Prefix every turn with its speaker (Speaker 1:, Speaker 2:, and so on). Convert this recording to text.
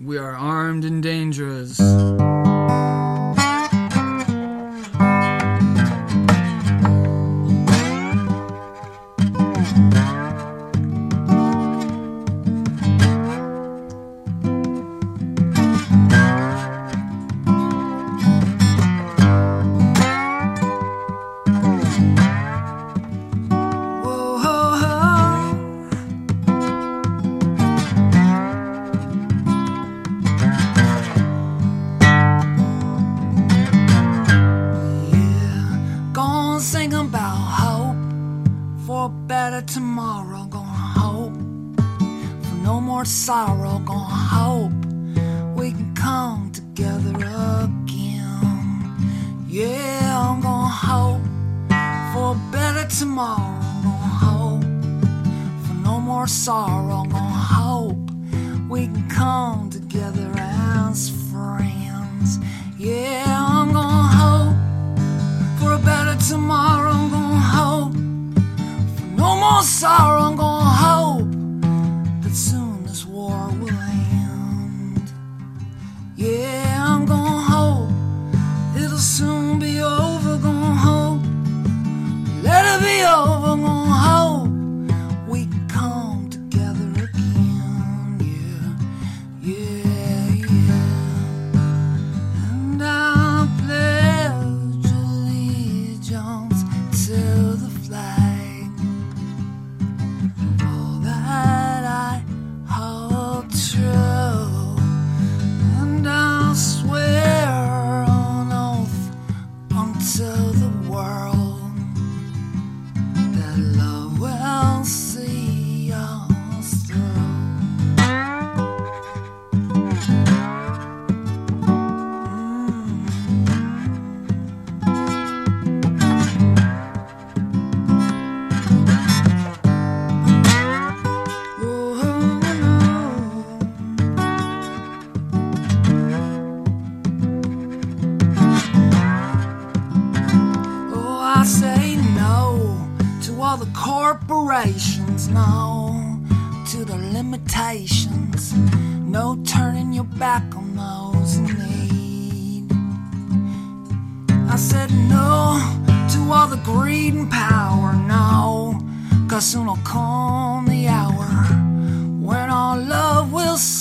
Speaker 1: We are armed and dangerous. Sing about hope for a better tomorrow. Gonna hope for no more sorrow. Gonna hope we can come together again. Yeah, I'm gonna hope for a better tomorrow. Gonna hope for no more sorrow. Gonna hope we can come together as friends. Yeah, I'm gonna hope for a better tomorrow. I'm gonna hope for no more sorrow. I'm gonna hope that soon this war will end. Yeah, I'm gonna hope it'll soon be over. Gonna hope, let it be over. Gonna hope we can come together again. Yeah, yeah, yeah. And I pledge allegiance to the flag of all that I hold true, and I'll swear on oath unto the world that love will see us through. I say no to all the corporations, no to the limitations, no turning your back on those in need. I said no to all the greed and power, no, 'cause soon will come the hour when our love will